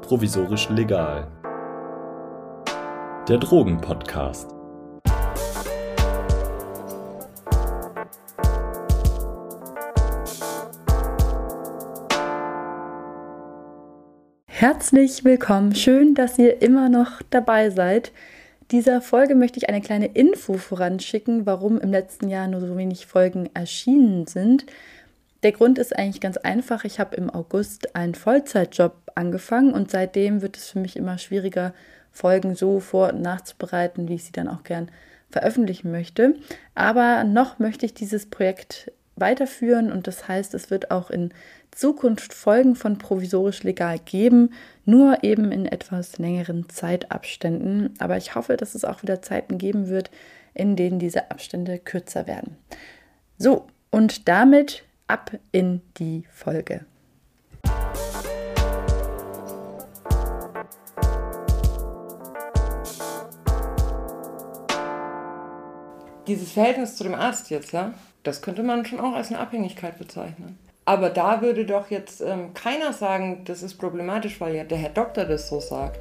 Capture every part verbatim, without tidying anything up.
provisorisch legal. Der Drogen-Podcast. Herzlich willkommen, schön, dass ihr immer noch dabei seid. Dieser Folge möchte ich eine kleine Info voranschicken, warum im letzten Jahr nur so wenig Folgen erschienen sind. Der Grund ist eigentlich ganz einfach. Ich habe im August einen Vollzeitjob angefangen und seitdem wird es für mich immer schwieriger, Folgen so vor- und nachzubereiten, wie ich sie dann auch gern veröffentlichen möchte. Aber noch möchte ich dieses Projekt weiterführen und das heißt, es wird auch in Zukunft Folgen von Provisorisch Legal geben, nur eben in etwas längeren Zeitabständen. Aber ich hoffe, dass es auch wieder Zeiten geben wird, in denen diese Abstände kürzer werden. So, und damit ab in die Folge. Dieses Verhältnis zu dem Arzt jetzt, ja, das könnte man schon auch als eine Abhängigkeit bezeichnen. Aber da würde doch jetzt ähm, keiner sagen, das ist problematisch, weil ja der Herr Doktor das so sagt.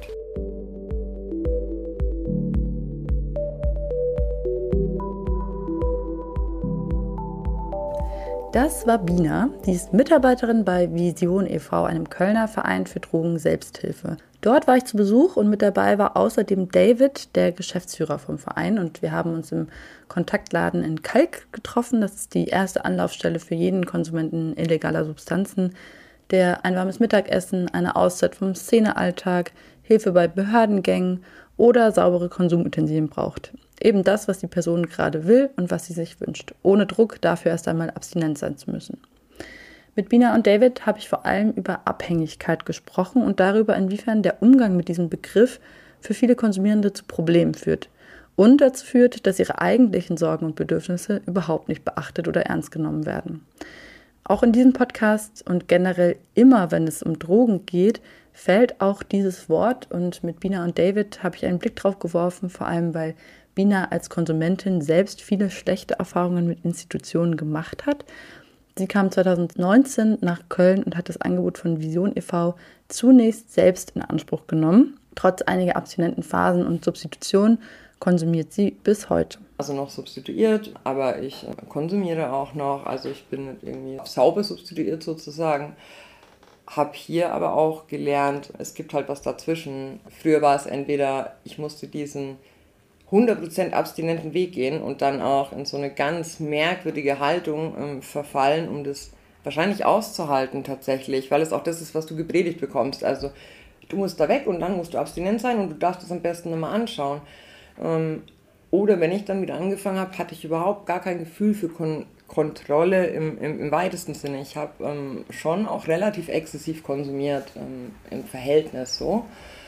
Das war Bina, sie ist Mitarbeiterin bei Vision e V, einem Kölner Verein für Drogen-Selbsthilfe. Dort war ich zu Besuch und mit dabei war außerdem David, der Geschäftsführer vom Verein, und wir haben uns im Kontaktladen in Kalk getroffen. Das ist die erste Anlaufstelle für jeden Konsumenten illegaler Substanzen, der ein warmes Mittagessen, eine Auszeit vom Szenealltag, Hilfe bei Behördengängen oder saubere Konsumutensilien braucht. Eben das, was die Person gerade will und was sie sich wünscht, ohne Druck dafür erst einmal abstinent sein zu müssen. Mit Bina und David habe ich vor allem über Abhängigkeit gesprochen und darüber, inwiefern der Umgang mit diesem Begriff für viele Konsumierende zu Problemen führt und dazu führt, dass ihre eigentlichen Sorgen und Bedürfnisse überhaupt nicht beachtet oder ernst genommen werden. Auch in diesem Podcast und generell immer, wenn es um Drogen geht, fällt auch dieses Wort, und mit Bina und David habe ich einen Blick drauf geworfen, vor allem weil Bina als Konsumentin selbst viele schlechte Erfahrungen mit Institutionen gemacht hat. Sie kam zwanzig neunzehn nach Köln und hat das Angebot von Vision e V zunächst selbst in Anspruch genommen. Trotz einiger abstinenten Phasen und Substitutionen konsumiert sie bis heute. Also noch substituiert, aber ich konsumiere auch noch, also ich bin nicht irgendwie sauber substituiert sozusagen. Habe hier aber auch gelernt, es gibt halt was dazwischen. Früher war es entweder, ich musste diesen hundert Prozent abstinenten Weg gehen und dann auch in so eine ganz merkwürdige Haltung ähm, verfallen, um das wahrscheinlich auszuhalten tatsächlich, weil es auch das ist, was du gepredigt bekommst. Also du musst da weg und dann musst du abstinent sein und du darfst es am besten immer anschauen. Ähm, oder wenn ich dann wieder angefangen habe, hatte ich überhaupt gar kein Gefühl für Kon- Kontrolle im, im, im weitesten Sinne. Ich habe ähm, schon auch relativ exzessiv konsumiert ähm, im Verhältnis so.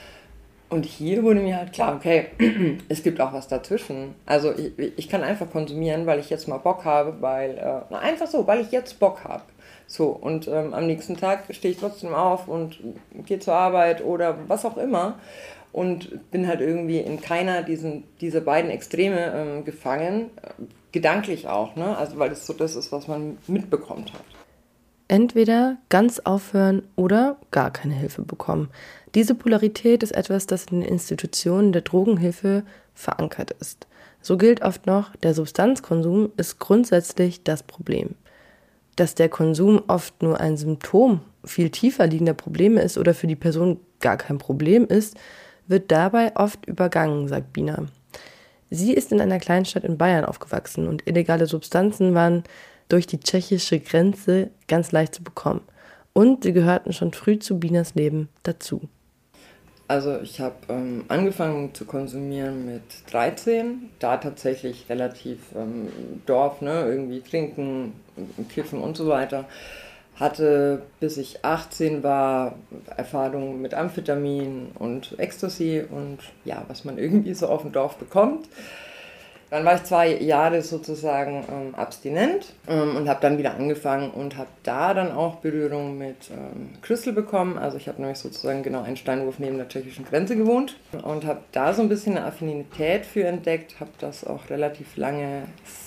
Und hier wurde mir halt klar, okay, es gibt auch was dazwischen. Also ich, ich kann einfach konsumieren, weil ich jetzt mal Bock habe, weil, äh, na einfach so, weil ich jetzt Bock habe. So, und ähm, am nächsten Tag stehe ich trotzdem auf und gehe zur Arbeit oder was auch immer und bin halt irgendwie in keiner diesen, dieser beiden Extreme ähm, gefangen, äh, gedanklich auch, ne? Also weil das so das ist, was man mitbekommt hat. Entweder ganz aufhören oder gar keine Hilfe bekommen. Diese Polarität ist etwas, das in den Institutionen der Drogenhilfe verankert ist. So gilt oft noch, der Substanzkonsum ist grundsätzlich das Problem. Dass der Konsum oft nur ein Symptom viel tiefer liegender Probleme ist oder für die Person gar kein Problem ist, wird dabei oft übergangen, sagt Bina. Sie ist in einer Kleinstadt in Bayern aufgewachsen und illegale Substanzen waren durch die tschechische Grenze ganz leicht zu bekommen. Und sie gehörten schon früh zu Binas Leben dazu. Also ich habe ähm, angefangen zu konsumieren mit dreizehn, da tatsächlich relativ ähm, Dorf, ne, irgendwie trinken, kiffen und so weiter. Hatte, bis ich achtzehn war, Erfahrungen mit Amphetamin und Ecstasy und ja, was man irgendwie so auf dem Dorf bekommt. Dann war ich zwei Jahre sozusagen ähm, abstinent ähm, und habe dann wieder angefangen und habe da dann auch Berührung mit ähm, Crystal bekommen. Also ich habe nämlich sozusagen genau einen Steinwurf neben der tschechischen Grenze gewohnt und habe da so ein bisschen eine Affinität für entdeckt, habe das auch relativ lange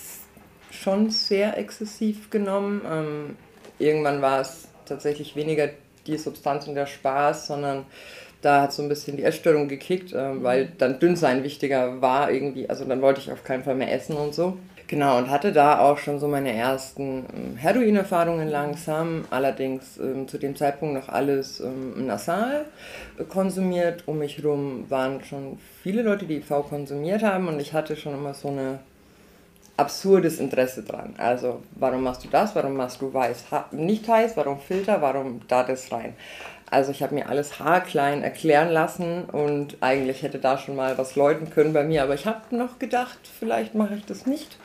schon sehr exzessiv genommen. Ähm, irgendwann war es tatsächlich weniger die Substanz und der Spaß, sondern Da hat so ein bisschen die Essstörung gekickt, äh, weil dann Dünnsein wichtiger war irgendwie. Also dann wollte ich auf keinen Fall mehr essen und so. Genau, und hatte da auch schon so meine ersten ähm, Heroinerfahrungen langsam. Allerdings ähm, zu dem Zeitpunkt noch alles ähm, nasal äh, konsumiert. Um mich herum waren schon viele Leute, die I V konsumiert haben. Und ich hatte schon immer so ein absurdes Interesse dran. Also warum machst du das, warum machst du weiß, nicht heiß, warum Filter, warum da das rein? Also ich habe mir alles haarklein erklären lassen und eigentlich hätte da schon mal was läuten können bei mir, aber ich habe noch gedacht, vielleicht mache ich das nicht.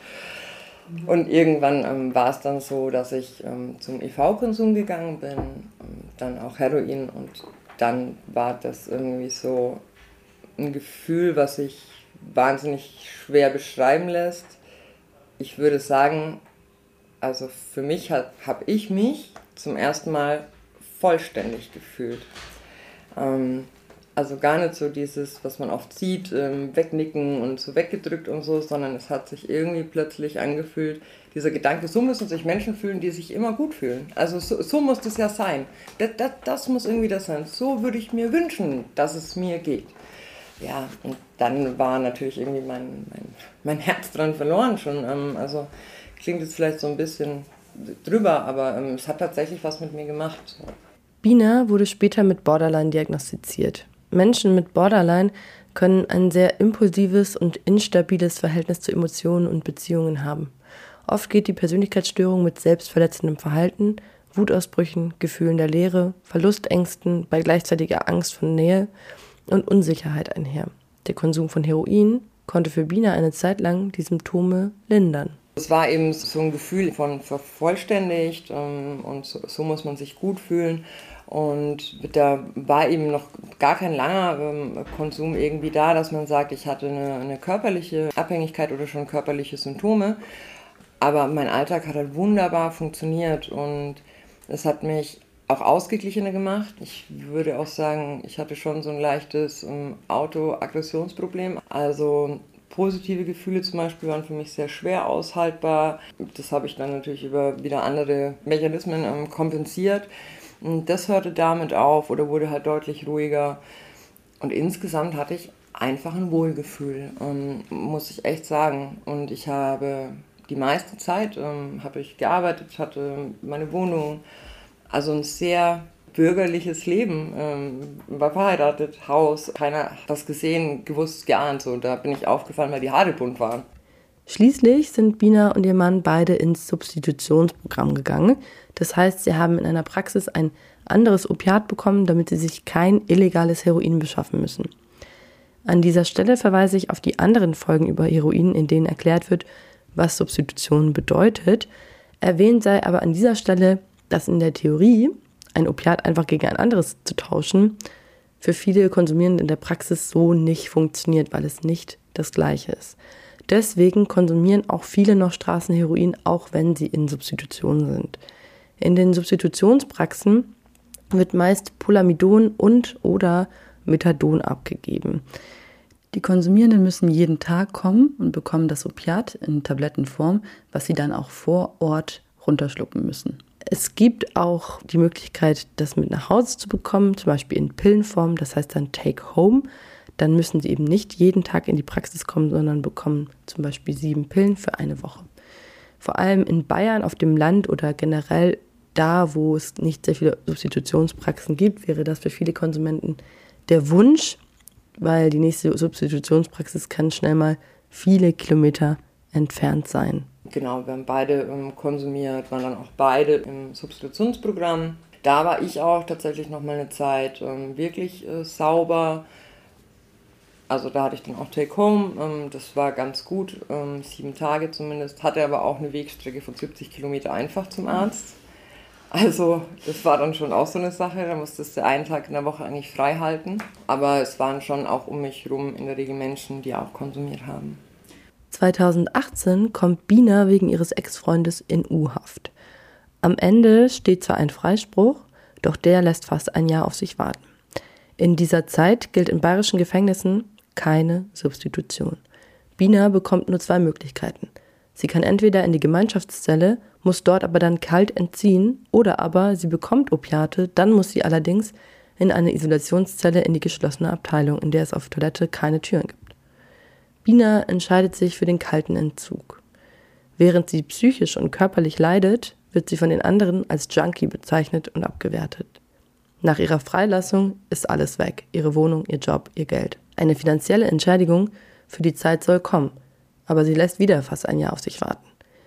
Und irgendwann ähm, war es dann so, dass ich ähm, zum I V-Konsum gegangen bin, ähm, dann auch Heroin und dann war das irgendwie so ein Gefühl, was sich wahnsinnig schwer beschreiben lässt. Ich würde sagen, also für mich habe hab ich mich zum ersten Mal vollständig gefühlt. Ähm, also gar nicht so dieses, was man oft sieht, ähm, wegnicken und so weggedrückt und so, sondern es hat sich irgendwie plötzlich angefühlt, dieser Gedanke, so müssen sich Menschen fühlen, die sich immer gut fühlen. Also so, so muss das ja sein. Das, das, das muss irgendwie das sein. So würde ich mir wünschen, dass es mir geht. Ja, und dann war natürlich irgendwie mein, mein, mein Herz dran verloren schon. Ähm, also klingt jetzt vielleicht so ein bisschen drüber, aber ähm, es hat tatsächlich was mit mir gemacht. Bina wurde später mit Borderline diagnostiziert. Menschen mit Borderline können ein sehr impulsives und instabiles Verhältnis zu Emotionen und Beziehungen haben. Oft geht die Persönlichkeitsstörung mit selbstverletzendem Verhalten, Wutausbrüchen, Gefühlen der Leere, Verlustängsten bei gleichzeitiger Angst vor Nähe und Unsicherheit einher. Der Konsum von Heroin konnte für Bina eine Zeit lang die Symptome lindern. Es war eben so ein Gefühl von vervollständigt ähm, und so, so muss man sich gut fühlen. Und da war eben noch gar kein langer ähm, Konsum irgendwie da, dass man sagt, ich hatte eine, eine körperliche Abhängigkeit oder schon körperliche Symptome. Aber mein Alltag hat halt wunderbar funktioniert und es hat mich auch ausgeglichener gemacht. Ich würde auch sagen, ich hatte schon so ein leichtes ähm, Autoaggressionsproblem. Also positive Gefühle zum Beispiel waren für mich sehr schwer aushaltbar. Das habe ich dann natürlich über wieder andere Mechanismen ähm, kompensiert. Und das hörte damit auf oder wurde halt deutlich ruhiger. Und insgesamt hatte ich einfach ein Wohlgefühl, ähm, muss ich echt sagen. Und ich habe die meiste Zeit ähm, habe ich gearbeitet, hatte meine Wohnung, also ein sehr bürgerliches Leben, ähm, war verheiratet, Haus, keiner hat was gesehen, gewusst, geahnt. So. Da bin ich aufgefallen, weil die Haare bunt waren. Schließlich sind Bina und ihr Mann beide ins Substitutionsprogramm gegangen. Das heißt, sie haben in einer Praxis ein anderes Opiat bekommen, damit sie sich kein illegales Heroin beschaffen müssen. An dieser Stelle verweise ich auf die anderen Folgen über Heroin, in denen erklärt wird, was Substitution bedeutet. Erwähnt sei aber an dieser Stelle, dass in der Theorie ein Opiat einfach gegen ein anderes zu tauschen für viele Konsumierende in der Praxis so nicht funktioniert, weil es nicht das Gleiche ist. Deswegen konsumieren auch viele noch Straßenheroin, auch wenn sie in Substitution sind. In den Substitutionspraxen wird meist Polamidon und oder Methadon abgegeben. Die Konsumierenden müssen jeden Tag kommen und bekommen das Opiat in Tablettenform, was sie dann auch vor Ort runterschlucken müssen. Es gibt auch die Möglichkeit, das mit nach Hause zu bekommen, zum Beispiel in Pillenform, das heißt dann Take Home. Dann müssen sie eben nicht jeden Tag in die Praxis kommen, sondern bekommen zum Beispiel sieben Pillen für eine Woche. Vor allem in Bayern, auf dem Land oder generell da, wo es nicht sehr viele Substitutionspraxen gibt, wäre das für viele Konsumenten der Wunsch, weil die nächste Substitutionspraxis kann schnell mal viele Kilometer entfernt sein. Genau, wir haben beide ähm, konsumiert, waren dann auch beide im Substitutionsprogramm. Da war ich auch tatsächlich noch mal eine Zeit ähm, wirklich äh, sauber. Also da hatte ich dann auch Take Home, ähm, das war ganz gut, ähm, sieben Tage zumindest. Hatte aber auch eine Wegstrecke von siebzig Kilometer einfach zum Arzt. Also das war dann schon auch so eine Sache, da musstest du einen Tag in der Woche eigentlich frei halten. Aber es waren schon auch um mich herum in der Regel Menschen, die auch konsumiert haben. zweitausendachtzehn kommt Bina wegen ihres Ex-Freundes in U-Haft. Am Ende steht zwar ein Freispruch, doch der lässt fast ein Jahr auf sich warten. In dieser Zeit gilt in bayerischen Gefängnissen keine Substitution. Bina bekommt nur zwei Möglichkeiten. Sie kann entweder in die Gemeinschaftszelle, muss dort aber dann kalt entziehen, oder aber sie bekommt Opiate, dann muss sie allerdings in eine Isolationszelle in die geschlossene Abteilung, in der es auf Toilette keine Türen gibt. Bina entscheidet sich für den kalten Entzug. Während sie psychisch und körperlich leidet, wird sie von den anderen als Junkie bezeichnet und abgewertet. Nach ihrer Freilassung ist alles weg, ihre Wohnung, ihr Job, ihr Geld. Eine finanzielle Entschädigung für die Zeit soll kommen, aber sie lässt wieder fast ein Jahr auf sich warten.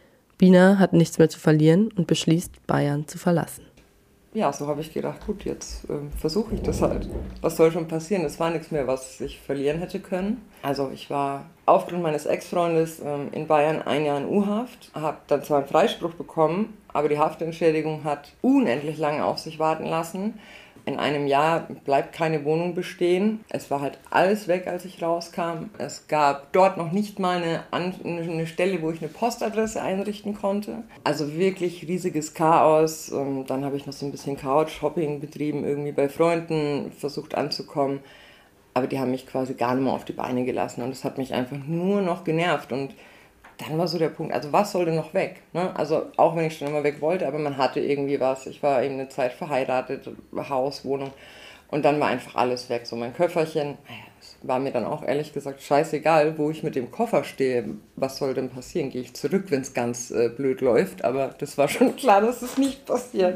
Bina hat nichts mehr zu verlieren und beschließt, Bayern zu verlassen. Ja, so habe ich gedacht, gut, jetzt äh, versuche ich das halt. Was soll schon passieren? Es war nichts mehr, was ich verlieren hätte können. Also ich war aufgrund meines Ex-Freundes ähm, in Bayern ein Jahr in U-Haft, habe dann zwar einen Freispruch bekommen, aber die Haftentschädigung hat unendlich lange auf sich warten lassen. In einem Jahr bleibt keine Wohnung bestehen. Es war halt alles weg, als ich rauskam. Es gab dort noch nicht mal eine, eine Stelle, wo ich eine Postadresse einrichten konnte. Also wirklich riesiges Chaos. Und dann habe ich noch so ein bisschen Couch-Shopping betrieben, irgendwie bei Freunden versucht anzukommen. Aber die haben mich quasi gar nicht mehr auf die Beine gelassen. Und das hat mich einfach nur noch genervt. Und dann war so der Punkt, also was soll denn noch weg? Ne? Also auch wenn ich schon immer weg wollte, aber man hatte irgendwie was. Ich war eben eine Zeit verheiratet, Haus, Wohnung und dann war einfach alles weg. So mein Köfferchen, es war mir dann auch ehrlich gesagt scheißegal, wo ich mit dem Koffer stehe. Was soll denn passieren? Gehe ich zurück, wenn es ganz äh, blöd läuft? Aber das war schon klar, dass es nicht passiert.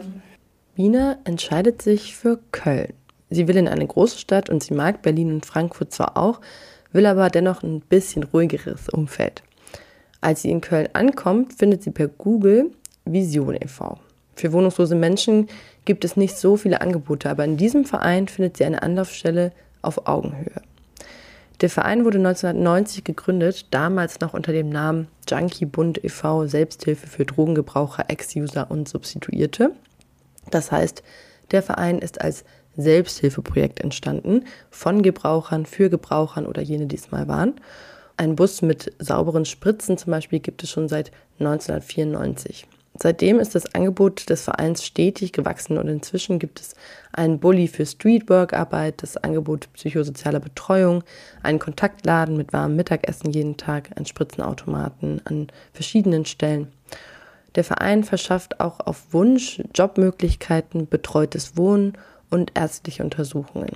Bina entscheidet sich für Köln. Sie will in eine große Stadt und sie mag Berlin und Frankfurt zwar auch, will aber dennoch ein bisschen ruhigeres Umfeld. Als sie in Köln ankommt, findet sie per Google Vision e V. Für wohnungslose Menschen gibt es nicht so viele Angebote, aber in diesem Verein findet sie eine Anlaufstelle auf Augenhöhe. Der Verein wurde neunzehnhundertneunzig gegründet, damals noch unter dem Namen Junkie-Bund e V, Selbsthilfe für Drogengebraucher, Ex-User und Substituierte. Das heißt, der Verein ist als Selbsthilfeprojekt entstanden, von Gebrauchern, für Gebrauchern oder jene, die es mal waren. Ein Bus mit sauberen Spritzen zum Beispiel gibt es schon seit neunzehnhundertvierundneunzig. Seitdem ist das Angebot des Vereins stetig gewachsen und inzwischen gibt es einen Bulli für Streetwork-Arbeit, das Angebot psychosozialer Betreuung, einen Kontaktladen mit warmem Mittagessen jeden Tag, einen Spritzenautomaten an verschiedenen Stellen. Der Verein verschafft auch auf Wunsch Jobmöglichkeiten, betreutes Wohnen und ärztliche Untersuchungen.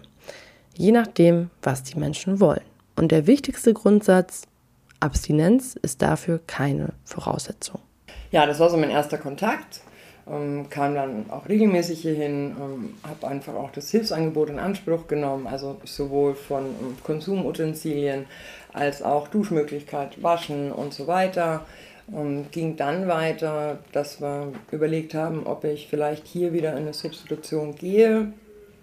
Je nachdem, was die Menschen wollen. Und der wichtigste Grundsatz, Abstinenz ist dafür keine Voraussetzung. Ja, das war so mein erster Kontakt, ähm, kam dann auch regelmäßig hier hin, ähm, habe einfach auch das Hilfsangebot in Anspruch genommen, also sowohl von ähm, Konsumutensilien als auch Duschmöglichkeit, Waschen und so weiter. Ähm, ging dann weiter, dass wir überlegt haben, ob ich vielleicht hier wieder in eine Substitution gehe.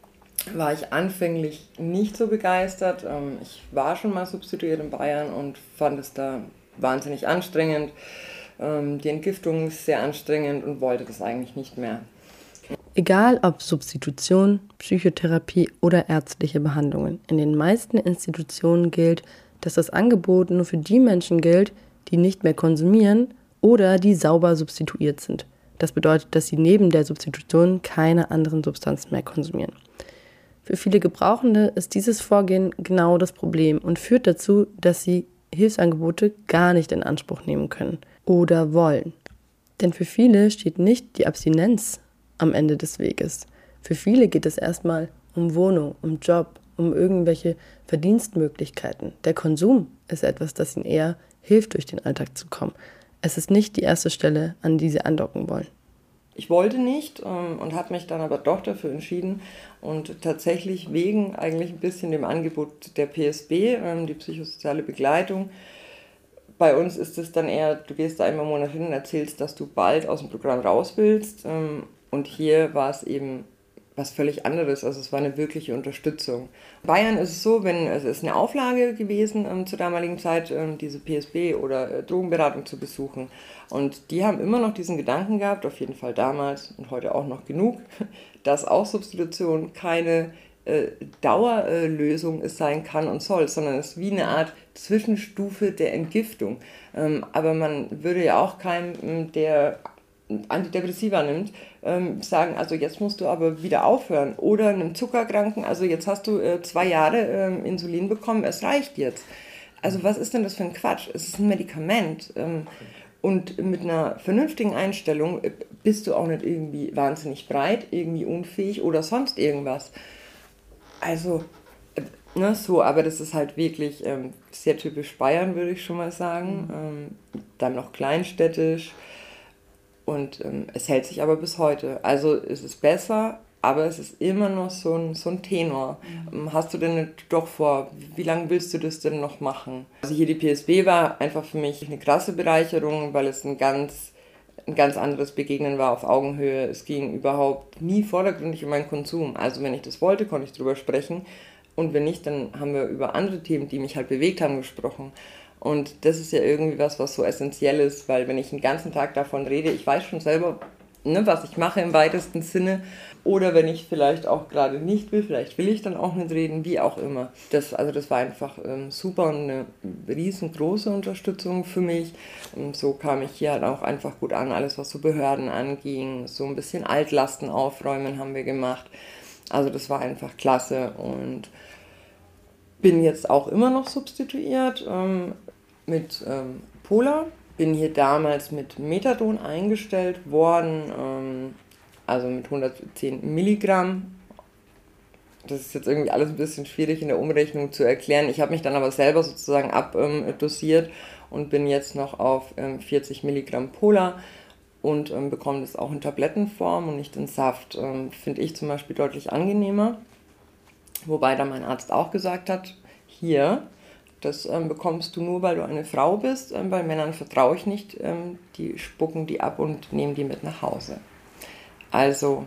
War ich anfänglich nicht so begeistert. Ich war schon mal substituiert in Bayern und fand es da wahnsinnig anstrengend. Die Entgiftung ist sehr anstrengend und wollte das eigentlich nicht mehr. Egal ob Substitution, Psychotherapie oder ärztliche Behandlungen, in den meisten Institutionen gilt, dass das Angebot nur für die Menschen gilt, die nicht mehr konsumieren oder die sauber substituiert sind. Das bedeutet, dass sie neben der Substitution keine anderen Substanzen mehr konsumieren. Für viele Gebrauchende ist dieses Vorgehen genau das Problem und führt dazu, dass sie Hilfsangebote gar nicht in Anspruch nehmen können oder wollen. Denn für viele steht nicht die Abstinenz am Ende des Weges. Für viele geht es erstmal um Wohnung, um Job, um irgendwelche Verdienstmöglichkeiten. Der Konsum ist etwas, das ihnen eher hilft, durch den Alltag zu kommen. Es ist nicht die erste Stelle, an die sie andocken wollen. Ich wollte nicht ähm, und habe mich dann aber doch dafür entschieden und tatsächlich wegen eigentlich ein bisschen dem Angebot der P S B, ähm, die psychosoziale Begleitung. Bei uns ist es dann eher, du gehst da einmal im Monat hin und erzählst, dass du bald aus dem Programm raus willst, ähm, und hier war es eben was völlig anderes, also es war eine wirkliche Unterstützung. In Bayern ist es so, wenn also es ist eine Auflage gewesen ähm, zur damaligen Zeit, ähm, diese P S B oder äh, Drogenberatung zu besuchen. Und die haben immer noch diesen Gedanken gehabt, auf jeden Fall damals und heute auch noch genug, dass auch Substitution keine äh, Dauerlösung äh, sein kann und soll, sondern es ist wie eine Art Zwischenstufe der Entgiftung. Ähm, aber man würde ja auch keinem, der Antidepressiva nimmt, ähm, sagen, also jetzt musst du aber wieder aufhören. Oder einem Zuckerkranken, also jetzt hast du äh, zwei Jahre ähm, Insulin bekommen, es reicht jetzt. Also was ist denn das für ein Quatsch? Es ist ein Medikament. Ähm, und mit einer vernünftigen Einstellung bist du auch nicht irgendwie wahnsinnig breit, irgendwie unfähig oder sonst irgendwas. Also, äh, ne, so, aber das ist halt wirklich ähm, sehr typisch Bayern, würde ich schon mal sagen. Ähm, dann noch kleinstädtisch. Und ähm, es hält sich aber bis heute. Also es ist besser, aber es ist immer noch so ein, so ein Tenor. Mhm. Hast du denn nicht doch vor, wie lange willst du das denn noch machen? Also hier die P S B war einfach für mich eine krasse Bereicherung, weil es ein ganz, ein ganz anderes Begegnen war auf Augenhöhe. Es ging überhaupt nie vordergründig um meinen Konsum. Also wenn ich das wollte, konnte ich drüber sprechen. Und wenn nicht, dann haben wir über andere Themen, die mich halt bewegt haben, gesprochen. Und das ist ja irgendwie was, was so essentiell ist, weil wenn ich den ganzen Tag davon rede, ich weiß schon selber, ne, was ich mache im weitesten Sinne. Oder wenn ich vielleicht auch gerade nicht will, vielleicht will ich dann auch nicht reden, wie auch immer. Das, also das war einfach ähm, super und eine riesengroße Unterstützung für mich. Und so kam ich hier halt auch einfach gut an, alles was so Behörden anging, so ein bisschen Altlasten aufräumen haben wir gemacht. Also das war einfach klasse und bin jetzt auch immer noch substituiert ähm, mit ähm, Pola. Bin hier damals mit Methadon eingestellt worden, ähm, also mit hundertzehn Milligramm. Das ist jetzt irgendwie alles ein bisschen schwierig in der Umrechnung zu erklären. Ich habe mich dann aber selber sozusagen abdosiert und bin jetzt noch auf ähm, vierzig Milligramm Pola und ähm, bekomme das auch in Tablettenform und nicht in Saft. Ähm, finde ich zum Beispiel deutlich angenehmer. Wobei da mein Arzt auch gesagt hat, hier, das ähm, bekommst du nur, weil du eine Frau bist. Ähm, bei Männern vertraue ich nicht. Ähm, die spucken die ab und nehmen die mit nach Hause. Also,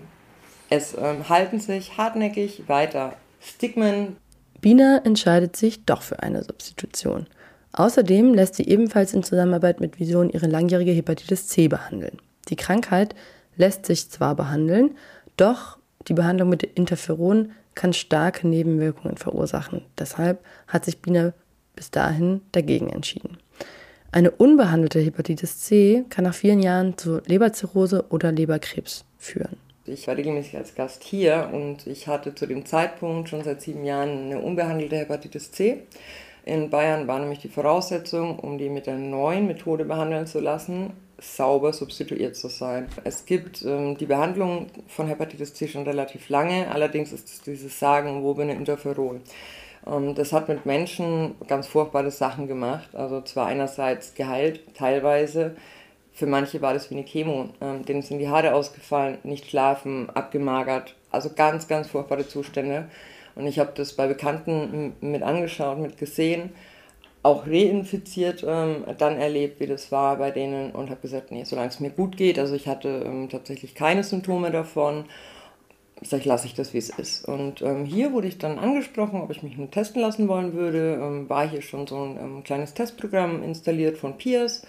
es ähm, halten sich hartnäckig weiter Stigmen. Bina entscheidet sich doch für eine Substitution. Außerdem lässt sie ebenfalls in Zusammenarbeit mit Vision ihre langjährige Hepatitis C behandeln. Die Krankheit lässt sich zwar behandeln, doch die Behandlung mit Interferon kann starke Nebenwirkungen verursachen. Deshalb hat sich Bina bis dahin dagegen entschieden. Eine unbehandelte Hepatitis C kann nach vielen Jahren zu Leberzirrhose oder Leberkrebs führen. Ich war regelmäßig als Gast hier und ich hatte zu dem Zeitpunkt schon seit sieben Jahren eine unbehandelte Hepatitis C. In Bayern war nämlich die Voraussetzung, um die mit der neuen Methode behandeln zu lassen, sauber substituiert zu sein. Es gibt ähm, die Behandlung von Hepatitis C schon relativ lange, allerdings ist es dieses sagenumwobene Interferon. Ähm, das hat mit Menschen ganz furchtbare Sachen gemacht, also zwar einerseits geheilt, teilweise. Für manche war das wie eine Chemo, ähm, denen sind die Haare ausgefallen, nicht schlafen, abgemagert, also ganz, ganz furchtbare Zustände. Und ich habe das bei Bekannten mit angeschaut, mit gesehen, auch reinfiziert, ähm, dann erlebt, wie das war bei denen und habe gesagt, nee, solange es mir gut geht, also ich hatte ähm, tatsächlich keine Symptome davon, sag ich, lasse ich das, wie es ist. Und ähm, hier wurde ich dann angesprochen, ob ich mich nur testen lassen wollen würde, ähm, war hier schon so ein ähm, kleines Testprogramm installiert von Piers.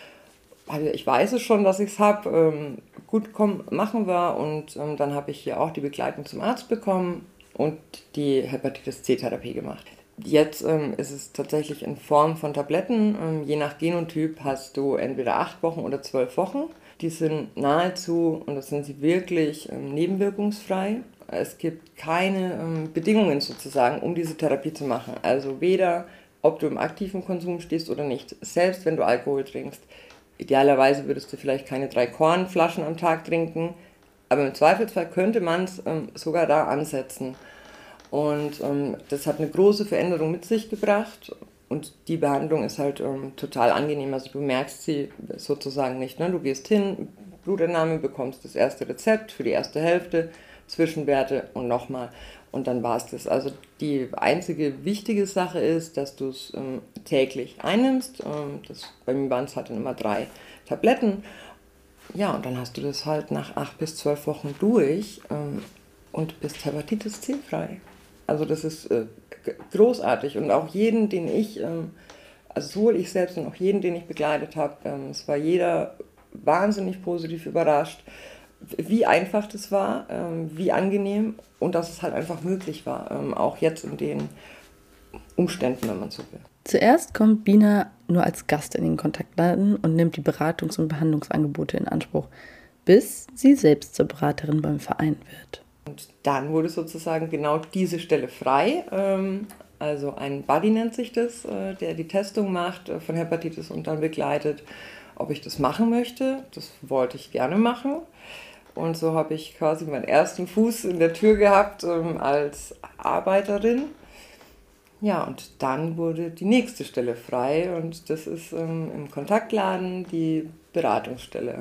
Also ich weiß es schon, dass ich es habe, ähm, gut, komm, machen wir. Und ähm, dann habe ich hier auch die Begleitung zum Arzt bekommen und die Hepatitis-C-Therapie gemacht. Jetzt ähm, ist es tatsächlich in Form von Tabletten. Ähm, je nach Genotyp hast du entweder acht Wochen oder zwölf Wochen. Die sind nahezu, und das sind sie wirklich, ähm, nebenwirkungsfrei. Es gibt keine ähm, Bedingungen sozusagen, um diese Therapie zu machen. Also weder, ob du im aktiven Konsum stehst oder nicht. Selbst wenn du Alkohol trinkst. Idealerweise würdest du vielleicht keine drei Kornflaschen am Tag trinken, aber im Zweifelsfall könnte man es ähm, sogar da ansetzen. Und ähm, das hat eine große Veränderung mit sich gebracht und die Behandlung ist halt ähm, total angenehm. Also du merkst sie sozusagen nicht. Ne? Du gehst hin, Blutentnahme, bekommst das erste Rezept für die erste Hälfte, Zwischenwerte und nochmal. Und dann war es das. Also die einzige wichtige Sache ist, dass du es ähm, täglich einnimmst. Ähm, das, bei mir waren es halt dann immer drei Tabletten. Ja, und dann hast du das halt nach acht bis zwölf Wochen durch ähm, und bist Hepatitis C frei. Also das ist äh, großartig. Und auch jeden, den ich, ähm, also sowohl ich selbst und auch jeden, den ich begleitet habe, ähm, es war jeder wahnsinnig positiv überrascht, wie einfach das war, ähm, wie angenehm und dass es halt einfach möglich war, ähm, auch jetzt in den Umständen, wenn man so will. Zuerst kommt Bina nur als Gast in den Kontaktdaten und nimmt die Beratungs- und Behandlungsangebote in Anspruch, bis sie selbst zur Beraterin beim Verein wird. Und dann wurde sozusagen genau diese Stelle frei, ähm, also ein Buddy nennt sich das, äh, der die Testung macht äh, von Hepatitis und dann begleitet, ob ich das machen möchte. Das wollte ich gerne machen. Und so habe ich quasi meinen ersten Fuß in der Tür gehabt ähm, als Arbeiterin. Ja, und dann wurde die nächste Stelle frei und das ist ähm, im Kontaktladen die Beratungsstelle.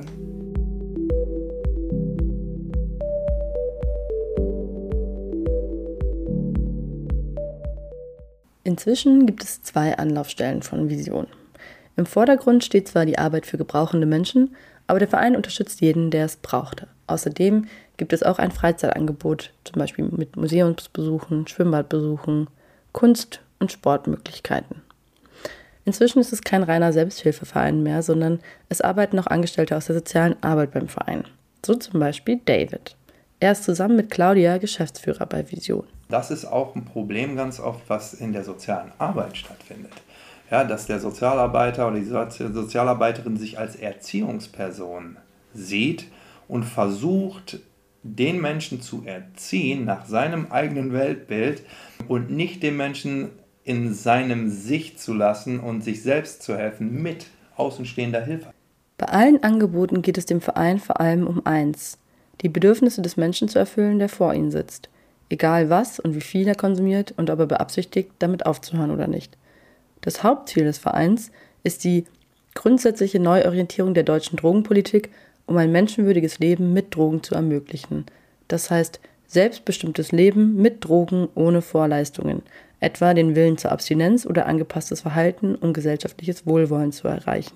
Inzwischen gibt es zwei Anlaufstellen von Vision. Im Vordergrund steht zwar die Arbeit für gebrauchende Menschen, aber der Verein unterstützt jeden, der es braucht. Außerdem gibt es auch ein Freizeitangebot, zum Beispiel mit Museumsbesuchen, Schwimmbadbesuchen, Kunst- und Sportmöglichkeiten. Inzwischen ist es kein reiner Selbsthilfeverein mehr, sondern es arbeiten auch Angestellte aus der sozialen Arbeit beim Verein. So zum Beispiel David. Er ist zusammen mit Claudia Geschäftsführer bei Vision. Das ist auch ein Problem ganz oft, was in der sozialen Arbeit stattfindet. Ja, dass der Sozialarbeiter oder die Sozialarbeiterin sich als Erziehungsperson sieht und versucht, den Menschen zu erziehen nach seinem eigenen Weltbild und nicht den Menschen in seinem Sicht zu lassen und sich selbst zu helfen mit außenstehender Hilfe. Bei allen Angeboten geht es dem Verein vor allem um eins: die Bedürfnisse des Menschen zu erfüllen, der vor ihnen sitzt. Egal was und wie viel er konsumiert und ob er beabsichtigt, damit aufzuhören oder nicht. Das Hauptziel des Vereins ist die grundsätzliche Neuorientierung der deutschen Drogenpolitik, um ein menschenwürdiges Leben mit Drogen zu ermöglichen. Das heißt, selbstbestimmtes Leben mit Drogen ohne Vorleistungen, etwa den Willen zur Abstinenz oder angepasstes Verhalten, um gesellschaftliches Wohlwollen zu erreichen.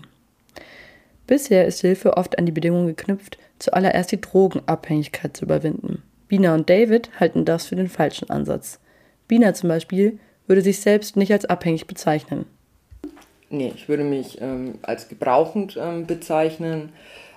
Bisher ist Hilfe oft an die Bedingung geknüpft, zuallererst die Drogenabhängigkeit zu überwinden. Bina und David halten das für den falschen Ansatz. Bina zum Beispiel würde sich selbst nicht als abhängig bezeichnen. Nee, ich würde mich ähm, als gebrauchend ähm, bezeichnen.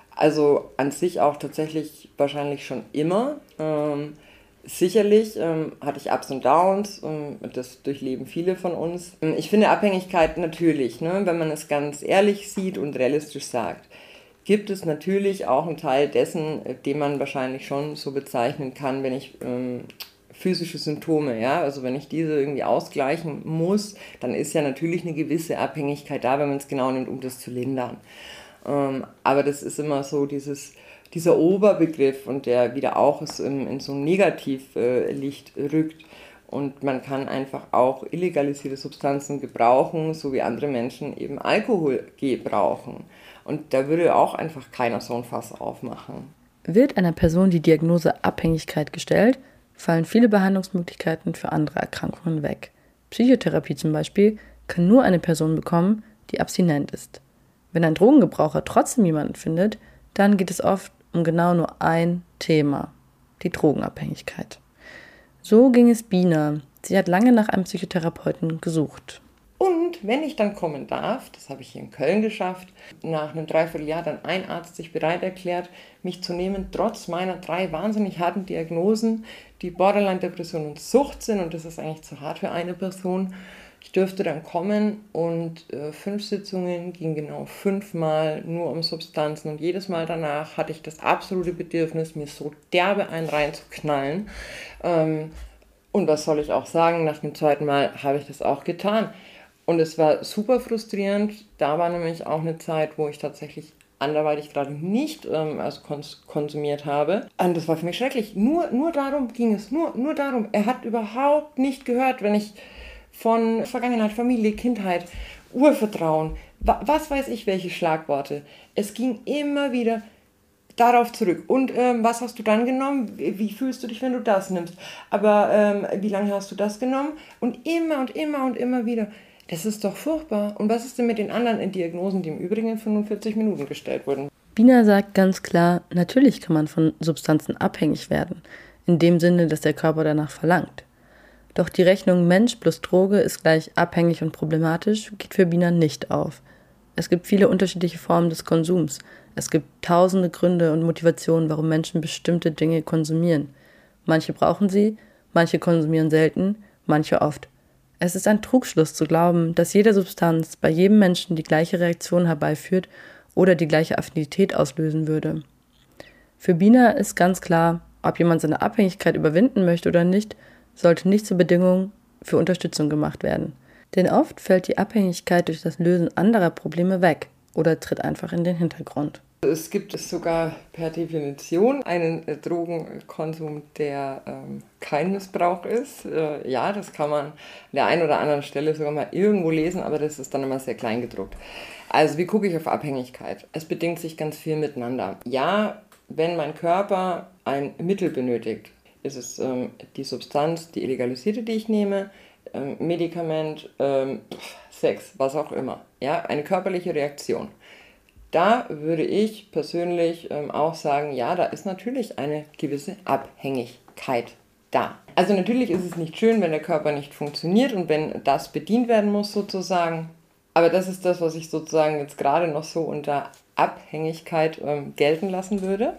Also an sich auch tatsächlich wahrscheinlich schon immer. Ähm, sicherlich ähm, hatte ich Ups und Downs, ähm, das durchleben viele von uns. Ich finde Abhängigkeit natürlich, ne, wenn man es ganz ehrlich sieht und realistisch sagt, gibt es natürlich auch einen Teil dessen, den man wahrscheinlich schon so bezeichnen kann, wenn ich ähm, physische Symptome, ja, also wenn ich diese irgendwie ausgleichen muss, dann ist ja natürlich eine gewisse Abhängigkeit da, wenn man es genau nimmt, um das zu lindern. Ähm, aber das ist immer so dieses, dieser Oberbegriff und der wieder auch ist in, in so ein Negativlicht äh, rückt. Und man kann einfach auch illegalisierte Substanzen gebrauchen, so wie andere Menschen eben Alkohol gebrauchen. Und da würde auch einfach keiner so ein Fass aufmachen. Wird einer Person die Diagnose Abhängigkeit gestellt, fallen viele Behandlungsmöglichkeiten für andere Erkrankungen weg. Psychotherapie zum Beispiel kann nur eine Person bekommen, die abstinent ist. Wenn ein Drogengebraucher trotzdem jemanden findet, dann geht es oft um genau nur ein Thema: die Drogenabhängigkeit. So ging es Bina. Sie hat lange nach einem Psychotherapeuten gesucht. Und wenn ich dann kommen darf, das habe ich hier in Köln geschafft, nach einem Dreivierteljahr dann ein Arzt sich bereit erklärt, mich zu nehmen, trotz meiner drei wahnsinnig harten Diagnosen, die Borderline-Depression und Sucht sind, und das ist eigentlich zu hart für eine Person. Ich dürfte dann kommen und äh, fünf Sitzungen gingen genau fünfmal nur um Substanzen und jedes Mal danach hatte ich das absolute Bedürfnis, mir so derbe einen reinzuknallen. Ähm, und was soll ich auch sagen, nach dem zweiten Mal habe ich das auch getan. Und es war super frustrierend. Da war nämlich auch eine Zeit, wo ich tatsächlich anderweitig gerade nicht ähm, also kons- konsumiert habe. Und das war für mich schrecklich. Nur, nur darum ging es. Nur, nur darum. Er hat überhaupt nicht gehört, wenn ich von Vergangenheit, Familie, Kindheit, Urvertrauen, wa- was weiß ich, welche Schlagworte. Es ging immer wieder darauf zurück. Und ähm, was hast du dann genommen? Wie, wie fühlst du dich, wenn du das nimmst? Aber ähm, wie lange hast du das genommen? Und immer und immer und immer wieder. Das ist doch furchtbar. Und was ist denn mit den anderen Diagnosen, die im Übrigen in fünfundvierzig Minuten gestellt wurden? Bina sagt ganz klar, natürlich kann man von Substanzen abhängig werden, in dem Sinne, dass der Körper danach verlangt. Doch die Rechnung Mensch plus Droge ist gleich abhängig und problematisch geht für Bina nicht auf. Es gibt viele unterschiedliche Formen des Konsums. Es gibt tausende Gründe und Motivationen, warum Menschen bestimmte Dinge konsumieren. Manche brauchen sie, manche konsumieren selten, manche oft. Es ist ein Trugschluss zu glauben, dass jede Substanz bei jedem Menschen die gleiche Reaktion herbeiführt oder die gleiche Affinität auslösen würde. Für Bina ist ganz klar, ob jemand seine Abhängigkeit überwinden möchte oder nicht, sollte nicht zur Bedingung für Unterstützung gemacht werden. Denn oft fällt die Abhängigkeit durch das Lösen anderer Probleme weg oder tritt einfach in den Hintergrund. Es gibt sogar per Definition einen Drogenkonsum, der ähm, kein Missbrauch ist. Äh, ja, das kann man an der einen oder anderen Stelle sogar mal irgendwo lesen, aber das ist dann immer sehr klein gedruckt. Also wie gucke ich auf Abhängigkeit? Es bedingt sich ganz viel miteinander. Ja, wenn mein Körper ein Mittel benötigt, ist es ähm, die Substanz, die illegalisierte, die ich nehme, ähm, Medikament, ähm, Sex, was auch immer. Ja, eine körperliche Reaktion. Da würde ich persönlich ähm, auch sagen, ja, da ist natürlich eine gewisse Abhängigkeit da. Also natürlich ist es nicht schön, wenn der Körper nicht funktioniert und wenn das bedient werden muss sozusagen. Aber das ist das, was ich sozusagen jetzt gerade noch so unter Abhängigkeit ähm, gelten lassen würde.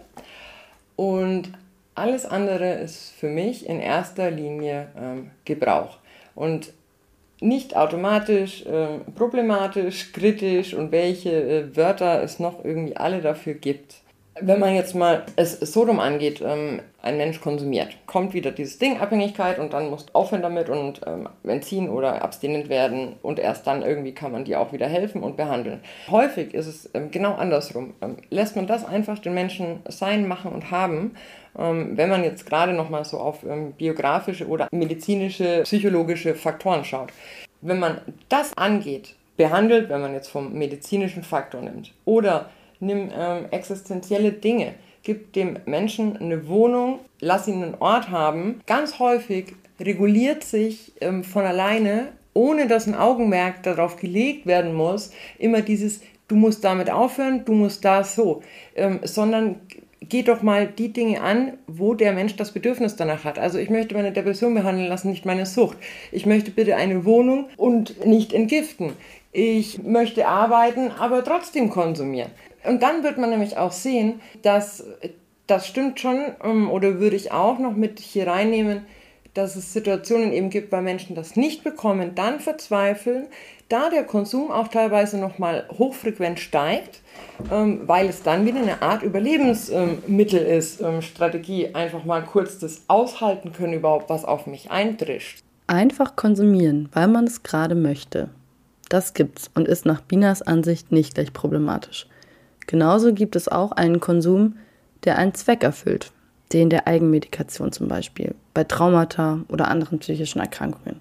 Und alles andere ist für mich in erster Linie ähm, Gebrauch. Und nicht automatisch, äh, problematisch, kritisch und welche äh, Wörter es noch irgendwie alle dafür gibt. Wenn man jetzt mal es so rum angeht, ähm, ein Mensch konsumiert, kommt wieder dieses Ding, Abhängigkeit, und dann musst du aufhören damit und ähm, entziehen oder abstinent werden und erst dann irgendwie kann man dir auch wieder helfen und behandeln. Häufig ist es ähm, genau andersrum. Ähm, lässt man das einfach den Menschen sein, machen und haben, ähm, wenn man jetzt gerade nochmal so auf ähm, biografische oder medizinische, psychologische Faktoren schaut. Wenn man das angeht, behandelt, wenn man jetzt vom medizinischen Faktor nimmt, oder nimm ähm, existenzielle Dinge, gib dem Menschen eine Wohnung, lass ihn einen Ort haben. Ganz häufig reguliert sich ähm, von alleine, ohne dass ein Augenmerk darauf gelegt werden muss, immer dieses, du musst damit aufhören, du musst da so, ähm, sondern geh doch mal die Dinge an, wo der Mensch das Bedürfnis danach hat. Also ich möchte meine Depression behandeln lassen, nicht meine Sucht. Ich möchte bitte eine Wohnung und nicht entgiften. Ich möchte arbeiten, aber trotzdem konsumieren. Und dann wird man nämlich auch sehen, dass das stimmt schon, oder würde ich auch noch mit hier reinnehmen, dass es Situationen eben gibt, bei Menschen das nicht bekommen, dann verzweifeln, da der Konsum auch teilweise nochmal hochfrequent steigt, ähm, weil es dann wieder eine Art Überlebensmittel ähm, ist, ähm, Strategie, einfach mal kurz das aushalten können überhaupt, was auf mich eintrischt. Einfach konsumieren, weil man es gerade möchte. Das gibt's und ist nach Binas Ansicht nicht gleich problematisch. Genauso gibt es auch einen Konsum, der einen Zweck erfüllt, den der Eigenmedikation zum Beispiel, bei Traumata oder anderen psychischen Erkrankungen.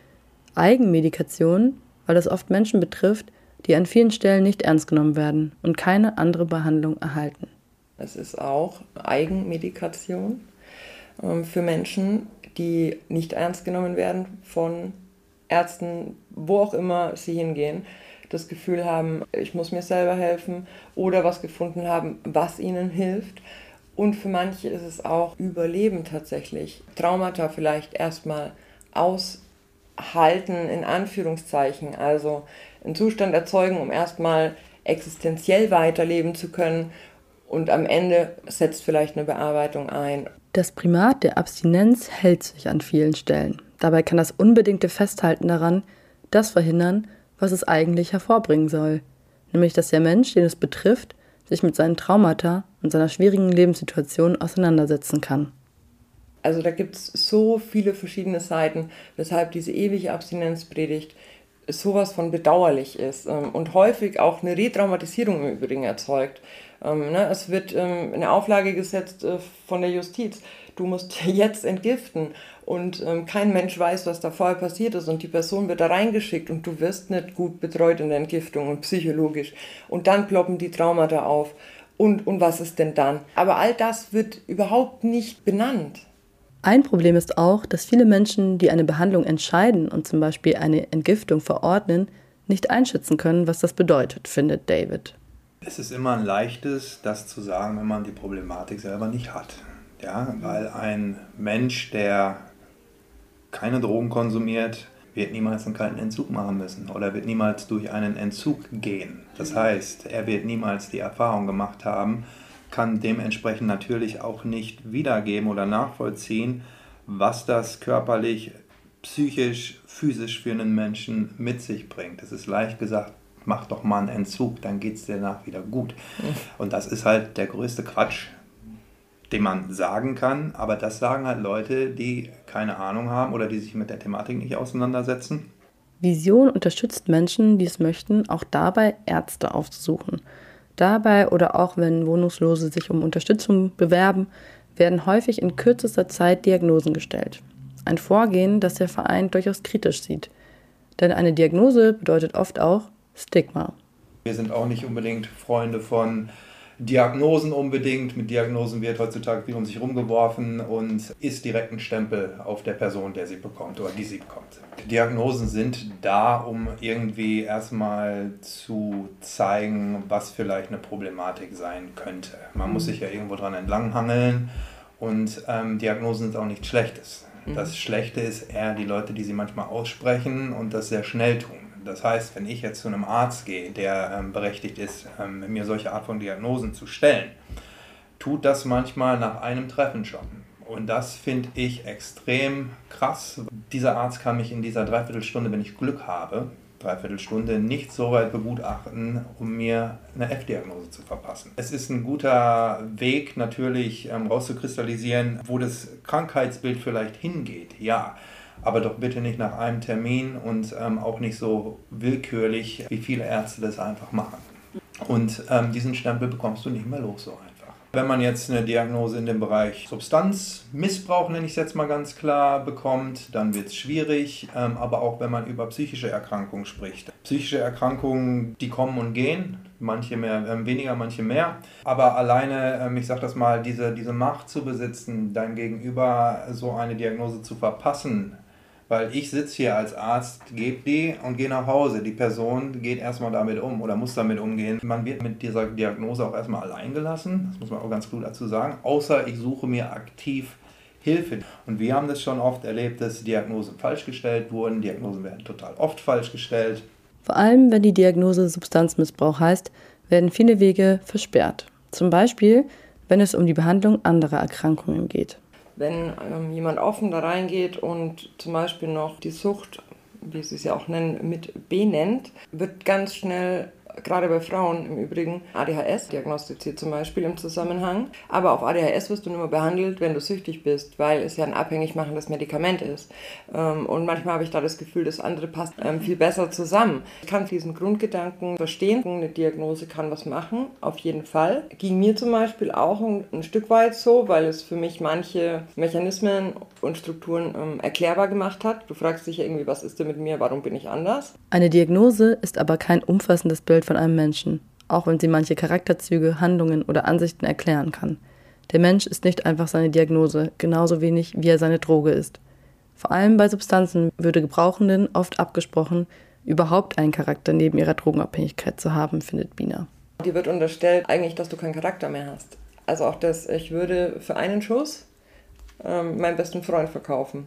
Eigenmedikation, weil es oft Menschen betrifft, die an vielen Stellen nicht ernst genommen werden und keine andere Behandlung erhalten. Es ist auch Eigenmedikation äh, für Menschen, die nicht ernst genommen werden von Ärzten, wo auch immer sie hingehen, das Gefühl haben, ich muss mir selber helfen oder was gefunden haben, was ihnen hilft. Und für manche ist es auch Überleben tatsächlich. Traumata vielleicht erstmal aushalten, in Anführungszeichen. Also einen Zustand erzeugen, um erstmal existenziell weiterleben zu können. Und am Ende setzt vielleicht eine Bearbeitung ein. Das Primat der Abstinenz hält sich an vielen Stellen. Dabei kann das unbedingte Festhalten daran das verhindern, was es eigentlich hervorbringen soll. Nämlich, dass der Mensch, den es betrifft, sich mit seinen Traumata und seiner schwierigen Lebenssituation auseinandersetzen kann. Also da gibt es so viele verschiedene Seiten, weshalb diese ewige Abstinenzpredigt sowas von bedauerlich ist und häufig auch eine Retraumatisierung im Übrigen erzeugt. Es wird eine Auflage gesetzt von der Justiz, du musst jetzt entgiften und kein Mensch weiß, was da vorher passiert ist und die Person wird da reingeschickt und du wirst nicht gut betreut in der Entgiftung und psychologisch und dann ploppen die Traumata auf und, und was ist denn dann? Aber all das wird überhaupt nicht benannt. Ein Problem ist auch, dass viele Menschen, die eine Behandlung entscheiden und zum Beispiel eine Entgiftung verordnen, nicht einschätzen können, was das bedeutet, findet David. Es ist immer ein leichtes, das zu sagen, wenn man die Problematik selber nicht hat. Ja, weil ein Mensch, der keine Drogen konsumiert, wird niemals einen kalten Entzug machen müssen oder wird niemals durch einen Entzug gehen. Das heißt, er wird niemals die Erfahrung gemacht haben, kann dementsprechend natürlich auch nicht wiedergeben oder nachvollziehen, was das körperlich, psychisch, physisch für einen Menschen mit sich bringt. Es ist leicht gesagt, mach doch mal einen Entzug, dann geht es dir danach wieder gut. Und das ist halt der größte Quatsch, den man sagen kann, aber das sagen halt Leute, die keine Ahnung haben oder die sich mit der Thematik nicht auseinandersetzen. Vision unterstützt Menschen, die es möchten, auch dabei Ärzte aufzusuchen. Dabei oder auch wenn Wohnungslose sich um Unterstützung bewerben, werden häufig in kürzester Zeit Diagnosen gestellt. Ein Vorgehen, das der Verein durchaus kritisch sieht. Denn eine Diagnose bedeutet oft auch Stigma. Wir sind auch nicht unbedingt Freunde von Diagnosen unbedingt. Mit Diagnosen wird heutzutage viel um sich rumgeworfen und ist direkt ein Stempel auf der Person, der sie bekommt oder die sie bekommt. Diagnosen sind da, um irgendwie erstmal zu zeigen, was vielleicht eine Problematik sein könnte. Man mhm. muss sich ja irgendwo dran entlanghangeln und ähm, Diagnosen sind auch nichts Schlechtes. Mhm. Das Schlechte ist eher die Leute, die sie manchmal aussprechen und das sehr schnell tun. Das heißt, wenn ich jetzt zu einem Arzt gehe, der ähm, berechtigt ist, ähm, mir solche Art von Diagnosen zu stellen, tut das manchmal nach einem Treffen schon. Und das finde ich extrem krass. Dieser Arzt kann mich in dieser Dreiviertelstunde, wenn ich Glück habe, Dreiviertelstunde nicht so weit begutachten, um mir eine F-Diagnose zu verpassen. Es ist ein guter Weg, natürlich ähm, rauszukristallisieren, wo das Krankheitsbild vielleicht hingeht, ja. Aber doch bitte nicht nach einem Termin und ähm, auch nicht so willkürlich, wie viele Ärzte das einfach machen. Und ähm, diesen Stempel bekommst du nicht mehr los so einfach. Wenn man jetzt eine Diagnose in dem Bereich Substanzmissbrauch, nenne ich es jetzt mal ganz klar, bekommt, dann wird es schwierig. Ähm, aber auch wenn man über psychische Erkrankungen spricht. Psychische Erkrankungen, die kommen und gehen. Manche mehr, äh, weniger, manche mehr. Aber alleine, ähm, ich sage das mal, diese, diese Macht zu besitzen, deinem Gegenüber so eine Diagnose zu verpassen, weil ich sitze hier als Arzt, gebe die und gehe nach Hause. Die Person geht erstmal damit um oder muss damit umgehen. Man wird mit dieser Diagnose auch erstmal allein gelassen, das muss man auch ganz klar dazu sagen, außer ich suche mir aktiv Hilfe. Und wir haben das schon oft erlebt, dass Diagnosen falsch gestellt wurden. Diagnosen werden total oft falsch gestellt. Vor allem, wenn die Diagnose Substanzmissbrauch heißt, werden viele Wege versperrt. Zum Beispiel, wenn es um die Behandlung anderer Erkrankungen geht. Wenn ähm, jemand offen da reingeht und zum Beispiel noch die Sucht, wie sie es ja auch nennen, mit benennt, wird ganz schnell, gerade bei Frauen im Übrigen, A D H S diagnostiziert zum Beispiel im Zusammenhang. Aber auf A D H S wirst du nur behandelt, wenn du süchtig bist, weil es ja ein abhängig machendes Medikament ist. Und manchmal habe ich da das Gefühl, das andere passt viel besser zusammen. Ich kann diesen Grundgedanken verstehen. Eine Diagnose kann was machen, auf jeden Fall. Ging mir zum Beispiel auch ein, ein Stück weit so, weil es für mich manche Mechanismen und Strukturen ähm, erklärbar gemacht hat. Du fragst dich irgendwie, was ist denn mit mir, warum bin ich anders? Eine Diagnose ist aber kein umfassendes Bild von einem Menschen, auch wenn sie manche Charakterzüge, Handlungen oder Ansichten erklären kann. Der Mensch ist nicht einfach seine Diagnose, genauso wenig wie er seine Droge ist. Vor allem bei Substanzen würde Gebrauchenden oft abgesprochen, überhaupt einen Charakter neben ihrer Drogenabhängigkeit zu haben, findet Bina. Dir wird unterstellt eigentlich, dass du keinen Charakter mehr hast. Also auch das, ich würde für einen Schuss ähm, meinen besten Freund verkaufen.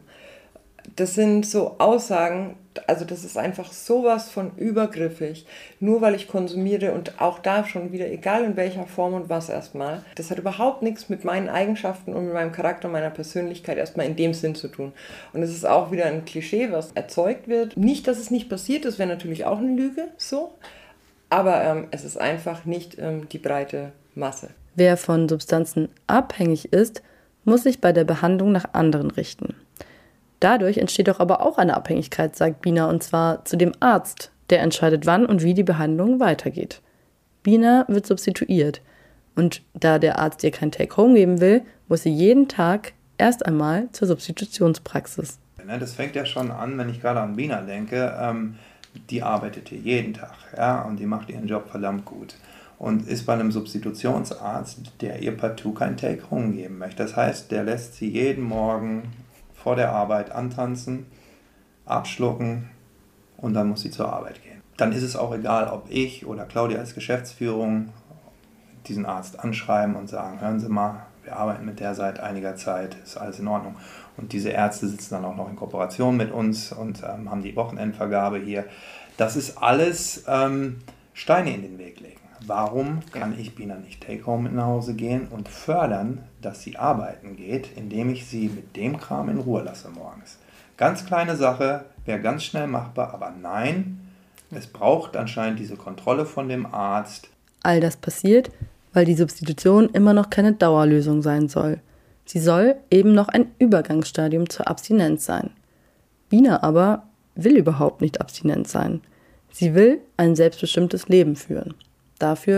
Das sind so Aussagen, also das ist einfach sowas von übergriffig, nur weil ich konsumiere und auch da schon wieder, egal in welcher Form und was erstmal, das hat überhaupt nichts mit meinen Eigenschaften und mit meinem Charakter und meiner Persönlichkeit erstmal in dem Sinn zu tun. Und es ist auch wieder ein Klischee, was erzeugt wird. Nicht, dass es nicht passiert, das wäre natürlich auch eine Lüge, so, aber ähm, es ist einfach nicht ähm, die breite Masse. Wer von Substanzen abhängig ist, muss sich bei der Behandlung nach anderen richten. Dadurch entsteht doch aber auch eine Abhängigkeit, sagt Bina, und zwar zu dem Arzt, der entscheidet, wann und wie die Behandlung weitergeht. Bina wird substituiert und da der Arzt ihr kein Take-Home geben will, muss sie jeden Tag erst einmal zur Substitutionspraxis. Das fängt ja schon an, wenn ich gerade an Bina denke, ähm, die arbeitet hier jeden Tag, ja, und die macht ihren Job verdammt gut. Und ist bei einem Substitutionsarzt, der ihr partout kein Take-Home geben möchte. Das heißt, der lässt sie jeden Morgen vor der Arbeit antanzen, abschlucken und dann muss sie zur Arbeit gehen. Dann ist es auch egal, ob ich oder Claudia als Geschäftsführung diesen Arzt anschreiben und sagen, hören Sie mal, wir arbeiten mit der seit einiger Zeit, ist alles in Ordnung. Und diese Ärzte sitzen dann auch noch in Kooperation mit uns und ähm, haben die Wochenendvergabe hier. Das ist alles ähm, Steine in den Weg legen. Warum kann ich Bina nicht Take-Home mit nach Hause gehen und fördern, dass sie arbeiten geht, indem ich sie mit dem Kram in Ruhe lasse morgens? Ganz kleine Sache, wäre ganz schnell machbar, aber nein, es braucht anscheinend diese Kontrolle von dem Arzt. All das passiert, weil die Substitution immer noch keine Dauerlösung sein soll. Sie soll eben noch ein Übergangsstadium zur Abstinenz sein. Bina aber will überhaupt nicht abstinent sein. Sie will ein selbstbestimmtes Leben führen. Dafür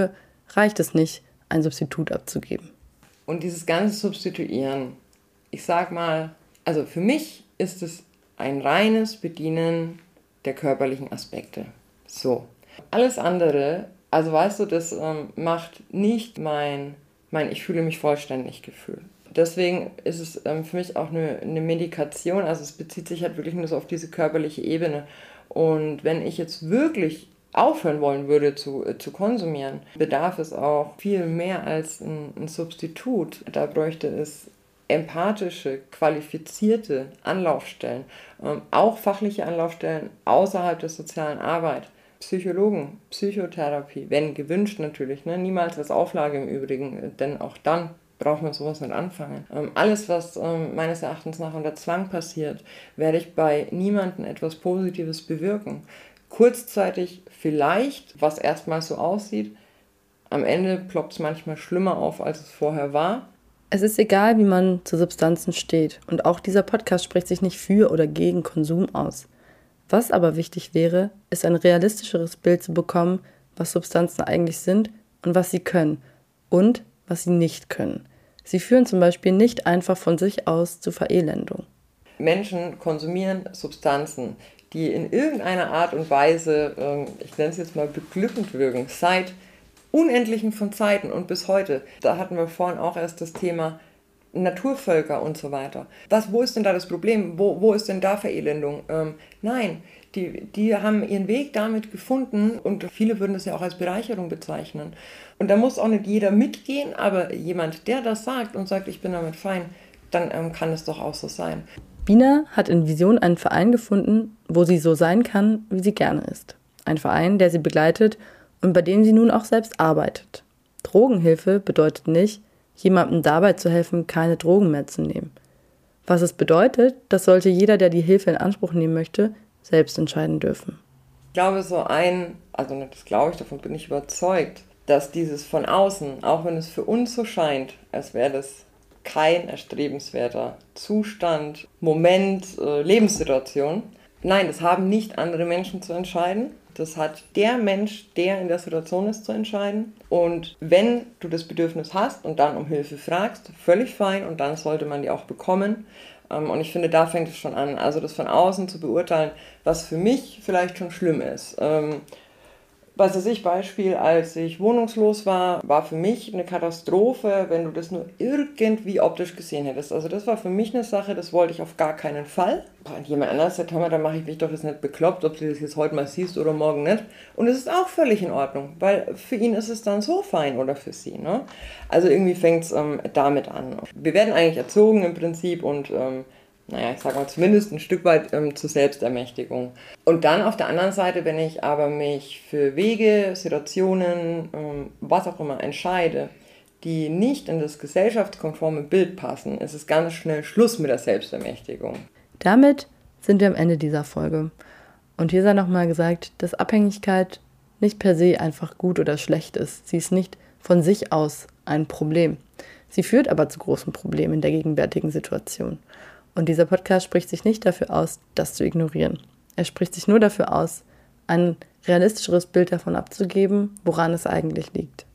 reicht es nicht, ein Substitut abzugeben. Und dieses ganze Substituieren, ich sag mal, also für mich ist es ein reines Bedienen der körperlichen Aspekte. So. Alles andere, also weißt du, das ähm, macht nicht mein, mein Ich fühle mich vollständig Gefühl. Deswegen ist es ähm, für mich auch eine, eine Medikation, also es bezieht sich halt wirklich nur so auf diese körperliche Ebene. Und wenn ich jetzt wirklich aufhören wollen würde zu, äh, zu konsumieren, bedarf es auch viel mehr als ein, ein Substitut. Da bräuchte es empathische, qualifizierte Anlaufstellen, ähm, auch fachliche Anlaufstellen außerhalb der sozialen Arbeit, Psychologen, Psychotherapie, wenn gewünscht natürlich, ne? Niemals als Auflage im Übrigen, denn auch dann braucht man sowas nicht anfangen. Ähm, alles, was ähm, meines Erachtens nach unter Zwang passiert, werde ich bei niemandem etwas Positives bewirken. Kurzzeitig vielleicht, was erstmal so aussieht, am Ende ploppt es manchmal schlimmer auf, als es vorher war. Es ist egal, wie man zu Substanzen steht, und auch dieser Podcast spricht sich nicht für oder gegen Konsum aus. Was aber wichtig wäre, ist ein realistischeres Bild zu bekommen, was Substanzen eigentlich sind und was sie können und was sie nicht können. Sie führen zum Beispiel nicht einfach von sich aus zu Verelendung. Menschen konsumieren Substanzen, die in irgendeiner Art und Weise, ich nenne es jetzt mal beglückend wirken, seit Unendlichen von Zeiten und bis heute. Da hatten wir vorhin auch erst das Thema Naturvölker und so weiter. Was, wo ist denn da das Problem? Wo, wo ist denn da Verelendung? Ähm, nein, die, die haben ihren Weg damit gefunden und viele würden das ja auch als Bereicherung bezeichnen. Und da muss auch nicht jeder mitgehen, aber jemand, der das sagt und sagt, ich bin damit fein, dann ähm, kann es doch auch so sein. Bina hat in Vision einen Verein gefunden, wo sie so sein kann, wie sie gerne ist. Ein Verein, der sie begleitet und bei dem sie nun auch selbst arbeitet. Drogenhilfe bedeutet nicht, jemandem dabei zu helfen, keine Drogen mehr zu nehmen. Was es bedeutet, das sollte jeder, der die Hilfe in Anspruch nehmen möchte, selbst entscheiden dürfen. Ich glaube, so ein, also das glaube ich, davon bin ich überzeugt, dass dieses von außen, auch wenn es für uns so scheint, als wäre das kein erstrebenswerter Zustand, Moment, äh, Lebenssituation. Nein, das haben nicht andere Menschen zu entscheiden. Das hat der Mensch, der in der Situation ist, zu entscheiden. Und wenn du das Bedürfnis hast und dann um Hilfe fragst, völlig fein, und dann sollte man die auch bekommen. Und ich finde, da fängt es schon an, also das von außen zu beurteilen, was für mich vielleicht schon schlimm ist. Was weiß ich, Beispiel, als ich wohnungslos war, war für mich eine Katastrophe, wenn du das nur irgendwie optisch gesehen hättest. Also das war für mich eine Sache, das wollte ich auf gar keinen Fall. Und jemand anders sagt, da mache ich mich doch jetzt nicht bekloppt, ob du das jetzt heute mal siehst oder morgen nicht. Und es ist auch völlig in Ordnung, weil für ihn ist es dann so fein oder für sie. Ne? Also irgendwie fängt es ähm, damit an. Wir werden eigentlich erzogen im Prinzip und ähm, naja, ich sag mal zumindest ein Stück weit ähm, zur Selbstermächtigung. Und dann auf der anderen Seite, wenn ich aber mich für Wege, Situationen, ähm, was auch immer entscheide, die nicht in das gesellschaftskonforme Bild passen, ist es ganz schnell Schluss mit der Selbstermächtigung. Damit sind wir am Ende dieser Folge. Und hier sei nochmal gesagt, dass Abhängigkeit nicht per se einfach gut oder schlecht ist. Sie ist nicht von sich aus ein Problem. Sie führt aber zu großen Problemen in der gegenwärtigen Situation. Und dieser Podcast spricht sich nicht dafür aus, das zu ignorieren. Er spricht sich nur dafür aus, ein realistischeres Bild davon abzugeben, woran es eigentlich liegt.